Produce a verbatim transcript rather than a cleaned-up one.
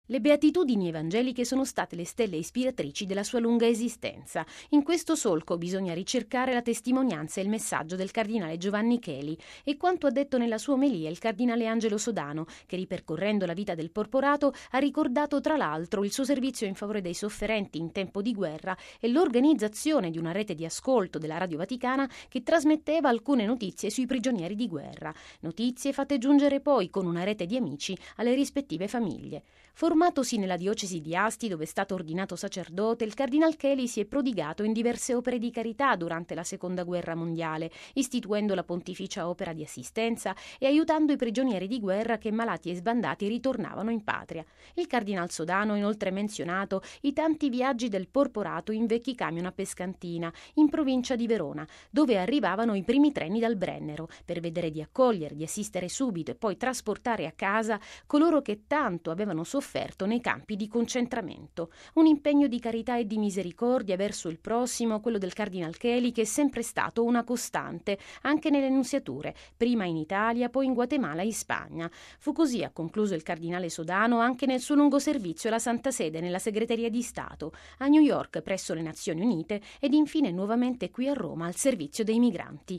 Le beatitudini evangeliche sono state le stelle ispiratrici della sua lunga esistenza. In questo solco bisogna ricercare la testimonianza e il messaggio del cardinale Giovanni Cheli e quanto ha detto nella sua omelia il cardinale Angelo Sodano, che ripercorrendo la vita del porporato ha ricordato tra l'altro il suo servizio in favore dei sofferenti in tempo di guerra e l'organizzazione di una rete di ascolto della Radio Vaticana che trasmetteva alcune notizie sui prigionieri di guerra, notizie fatte giungere poi con una rete di amici alle rispettive famiglie. Formatosi nella diocesi di Asti, dove è stato ordinato sacerdote, il cardinal Cheli si è prodigato in diverse opere di carità durante la Seconda Guerra Mondiale, istituendo la Pontificia Opera di Assistenza e aiutando i prigionieri di guerra che malati e sbandati ritornavano in patria. Il cardinal Sodano ha inoltre menzionato i tanti viaggi del porporato in vecchi camion a Pescantina, in provincia di Verona, dove arrivavano i primi treni dal Brennero, per vedere di accogliere, di assistere subito e poi trasportare a casa coloro che tanto avevano sofferto nei campi di concentramento. Un impegno di carità e di misericordia verso il prossimo, quello del cardinal Cheli, che è sempre stato una costante, anche nelle nunziature, prima in Italia, poi in Guatemala e in Spagna. Fu così, ha concluso il cardinale Sodano, anche nel suo lungo servizio alla Santa Sede nella Segreteria di Stato, a New York presso le Nazioni Unite ed infine nuovamente qui a Roma al servizio dei migranti.